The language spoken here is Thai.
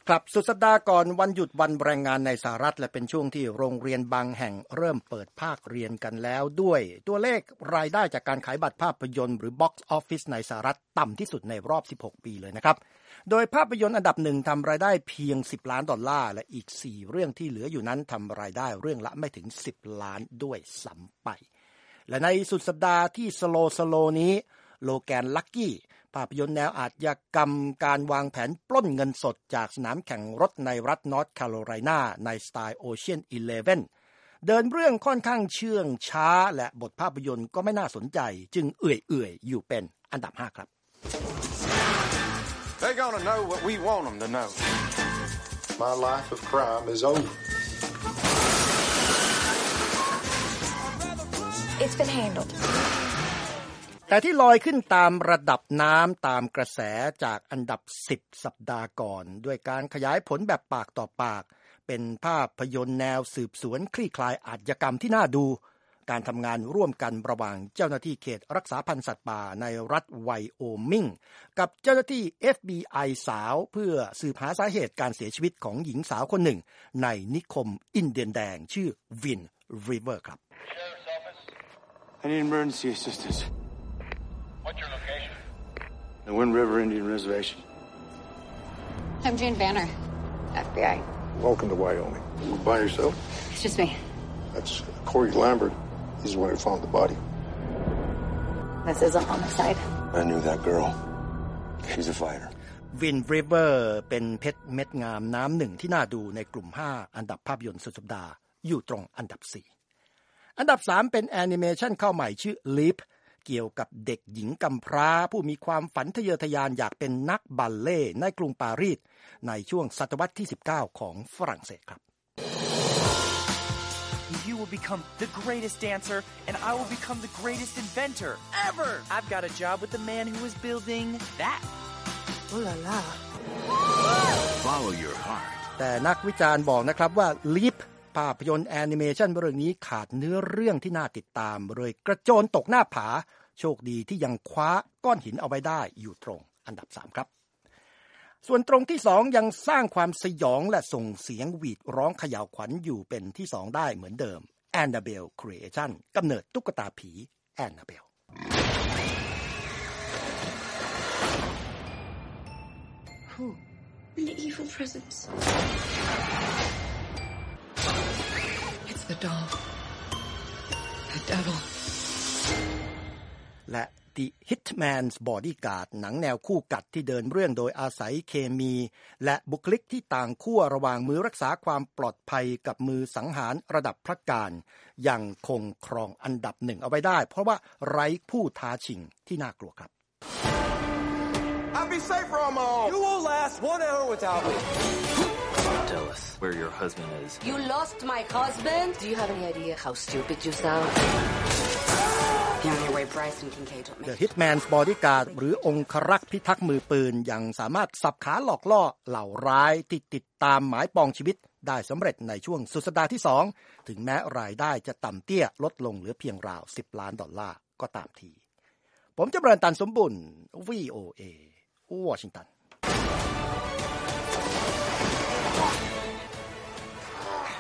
ครับสุดสัปดาห์ก่อนวันหยุดวันแรงงานในสหรัฐและเป็นช่วงที่โรงเรียนบางแห่งเริ่มเปิดภาคเรียนกันแล้วด้วยตัวเลขรายได้จากการขายบัตรภาพยนตร์หรือ Box Office ในสหรัฐต่ำที่สุดในรอบ16ปีเลยนะครับโดยภาพยนตร์อันดับหนึ่งทำรายได้เพียง$10 ล้านและอีก4เรื่องที่เหลืออยู่นั้นทำรายได้เรื่องละไม่ถึง10 ล้านด้วยซ้ำไปและในสุดสัปดาห์ที่สโลนี้โลแกนลัคกี้ภาพยนตร์แนวอาชญากรรมการวางแผนปล้นเงินสดจากสนามแข่งรถในรัฐนอร์ทแคโรไลนาในสไตล์ Ocean 11 เดินเรื่องค่อนข้างเชื่องช้าและบทภาพยนตร์ก็ไม่น่าสนใจจึงเอื่อยๆอยู่เป็นอันดับ5ครับ They're gonna know what we want them to know. My life of crime is over. It's been handled. แต่ที่ลอยขึ้นตามระดับน้ำตามกระแสจากอันดับ10สัปดาห์ก่อนด้วยการขยายผลแบบปากต่อปากเป็นภาพยนตร์แนวสืบสวนคลี่คลายอาชญากรรมที่น่าดูการทำงานร่วมกันระหว่างเจ้าหน้าที่เขตรักษาพันธุ์สัตว์ป่าในรัฐไวโอมิงกับเจ้าหน้าที่ FBI สาวเพื่อสืบหาสาเหตุการเสียชีวิตของหญิงสาวคนหนึ่งในนิคมอินเดียนแดงชื่อวินริเวอร์ครับ I need emergency assistance.What's your location? The Wind River Indian Reservation. I'm Jane Banner, FBI. Welcome to Wyoming. You by yourself? It's just me. That's Corey Lambert. He's the one who found the body. This is a homicide. I knew that girl. She's a fighter. Wind River เป็นเพชรเม็ดงามน้ำหนึ่งที่น่าดูในกลุ่ม5อันดับภาพยนตร์สุดสัปดาห์อยู่ตรงอันดับ4อันดับ3เป็นแอนิเมชันเข้าใหม่ชื่อ Leapเกี่ยวกับเด็กหญิงกำพร้าผู้มีความฝันทะเยอทะยานอยากเป็นนักบัลเล่ต์ในกรุงปารีสในช่วงศตวรรษที่19ของฝรั่งเศสครับ You will become the greatest dancer and I will become the greatest inventor ever. I've got a job with the man who is building that. Ooh la la. Follow your heart. แต่นักวิจารณ์บอกนะครับว่า Leapภาพยนตร์แอนิเมชันเรื่องนี้ขาดเนื้อเรื่องที่น่าติดตามเลยกระโจนตกหน้าผาโชคดีที่ยังคว้าก้อนหินเอาไว้ได้อยู่ตรงอันดับ3ครับส่วนตรงที่2ยังสร้างความสยองและส่งเสียงหวีดร้องเขย่าวขวัญอยู่เป็นที่2ได้เหมือนเดิม Annabelle Creation กำเนิดตุ๊กตาผี Annabelle Who? An evil presence. It's the doll. The devil. และ The Hitman's Bodyguard หนังแนวคู่กัดที่เดินเรื่องโดยอาศัยเคมีและบุคลิกที่ต่างขั้วระหว่างมือรักษาความปลอดภัยกับมือสังหารระดับพระการยังคงครองอันดับ1เอาไว้ได้เพราะว่าไร้ผู้ท้าชิงที่น่ากลัวครับ I'll be safer on my own. You will last 1 hour without me. Tell us where your husband is. You lost my husband? Do you have any idea how stupid you sound? The only way Bryson Kincaid will make The Hitman's Bodyguard หรือองครักษ์พิทักษ์มือปืนยังสามารถสับขาหลอกล่อเหล่าร้ายที่ติดตามหมายปองชีวิตได้สำเร็จในช่วงสุดสัปดาห์ที่2ถึงแม้รายได้จะต่ำเตี้ยลดลงเหลือเพียงราว$10 ล้านก็ตามทีผมจำเริญตันสมบุญ VOA วอชิงตัน